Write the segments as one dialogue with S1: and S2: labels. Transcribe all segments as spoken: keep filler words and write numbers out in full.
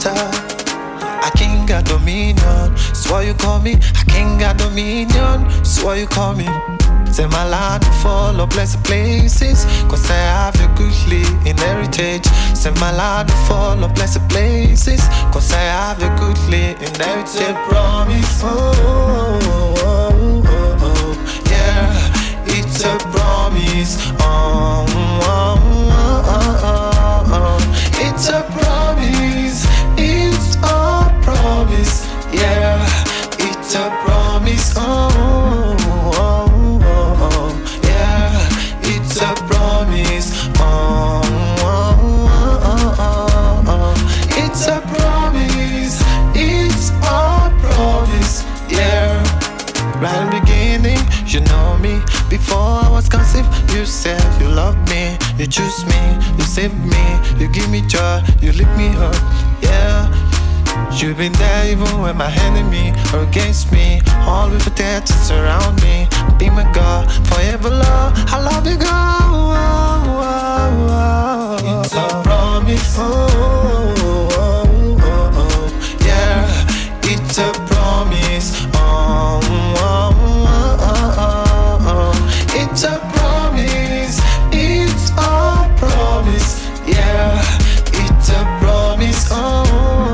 S1: matter. I king got dominion, so you call me. I king got dominion, so you call me. Say my land full of blessed places, cause I have a goodly inheritance. Say my land full of blessed places, cause I have a goodly inheritance. It's a promise, oh, oh, oh, oh, oh, yeah. It's a promise, oh, oh, oh, oh, oh. It's a promise, it's a promise, yeah. It's a promise, oh, oh, oh, oh, yeah. It's a promise, oh, oh, oh, oh, oh. It's a promise, it's a promise, yeah. Right in the beginning, you know me. Before I was conceived, you said you love me, you choose me, you save me, you give me joy, you lift me up, yeah. You've been there even when my enemy are against me. All with protect to surround me. Be my God, forever love. I love you, God. Oh, oh, oh, oh. It's a promise. Oh, oh, oh, oh, oh. Yeah, it's a promise. Oh, oh, oh, oh, oh, oh. It's a promise. It's a promise. Yeah, it's a promise. Oh.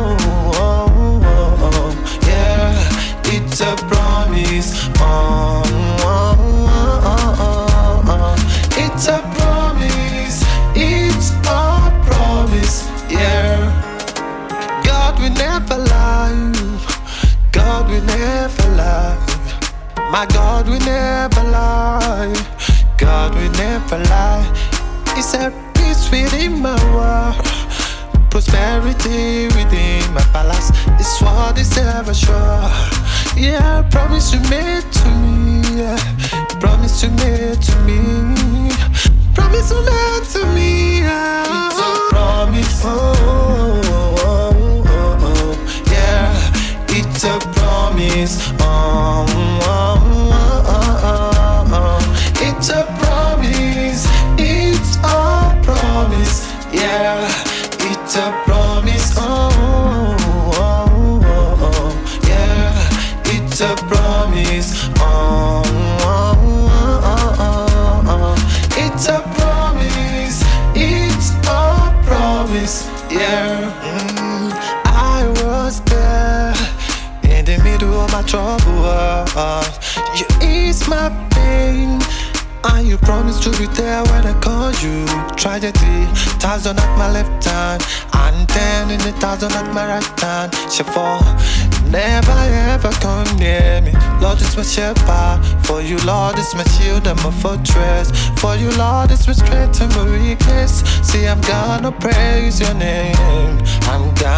S1: It's a promise, oh, oh, oh, oh, oh. It's a promise, it's a promise, yeah. God will never lie, God will never lie. My God will never lie, God will never lie. He said peace within my world, prosperity within my palace. It's what is ever sure. Yeah, promise you made to me. Yeah, promise you made to me. Promise you made to me. Yeah. It's a promise. Oh, oh, oh, oh, yeah. It's a promise. Oh, oh, oh, oh, oh. It's a promise. It's a promise. Yeah. It's a promise. Oh, oh, oh, oh, yeah. It's a promise, oh, oh, oh, oh, oh. It's a promise, it's a promise, yeah. Mm, I was there in the middle of my trouble. Uh, you ease my pain, and you promised to be there when I call you. Tragedy, thousand at my left hand, and ten in the thousand at my right hand. She fall, never ever come near me. Lord is my shepherd, for you Lord is my shield and my fortress. For you Lord is my strength and my weakness. See I'm gonna praise your name, I'm gonna